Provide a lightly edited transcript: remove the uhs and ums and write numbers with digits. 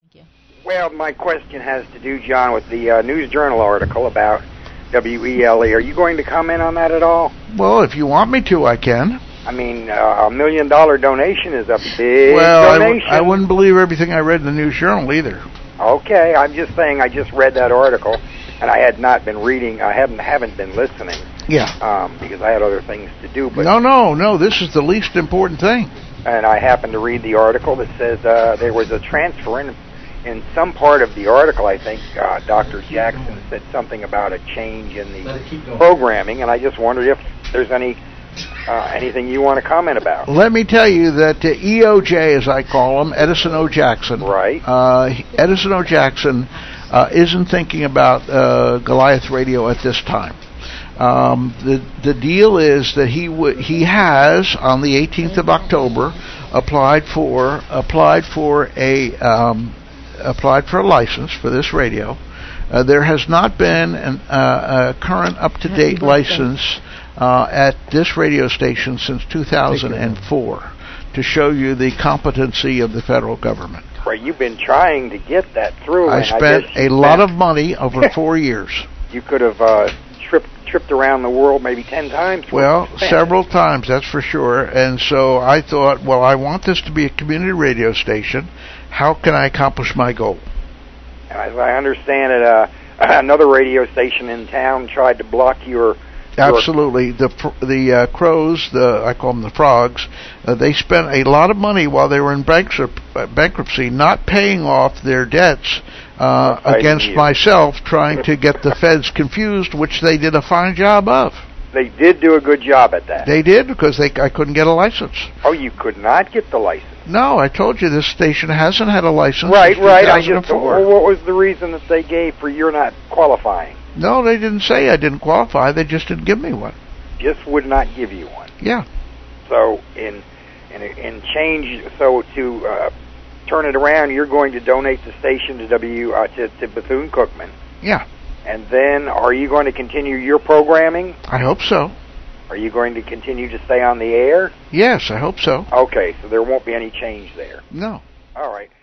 Well, my question has to do, John, with the News Journal article about WELE. Are you going to comment on that at all? Well, if you want me to, I can. I mean, $1 million donation is a big donation. I wouldn't believe everything I read in the News Journal either. Okay, I'm just saying I just read that article, and I had not been reading. I haven't been listening. Yeah. Because I had other things to do. But No. This is the least important thing. And I happened to read the article that says there was a transfer in some part of the article. I think Dr. Jackson said something about a change in the programming, and I just wondered if there's anything you want to comment about. Let me tell you that EOJ, as I call him, Edison O. Jackson. Right. Edison O. Jackson isn't thinking about Goliath Radio at this time. The deal is that he has on the 18th of October applied for a license for this radio. There has not been a current up-to-date license at this radio station since 2004 to show you the competency of the federal government. Right, you've been trying to get that through. I spent a lot of money over 4 years. You could have tripped around the world maybe 10 times. Well, several times, that's for sure. And so I thought, well, I want this to be a community radio station. How can I accomplish my goal? As I understand it, another radio station in town tried to block your... Absolutely. The Crows, I call them the Frogs, they spent a lot of money while they were in bankruptcy not paying off their debts against myself, trying to get the feds confused, which they did a fine job of. They did do a good job at that. They did, because I couldn't get a license. Oh, you could not get the license? No, I told you this station hasn't had a license since 2004. I just, what was the reason that they gave for your not qualifying? No, they didn't say I didn't qualify. They just didn't give me one. Just would not give you one. Yeah. So to turn it around, you're going to donate the station to to Bethune-Cookman. Yeah. And then, are you going to continue your programming? I hope so. Are you going to continue to stay on the air? Yes, I hope so. Okay, so there won't be any change there. No. All right.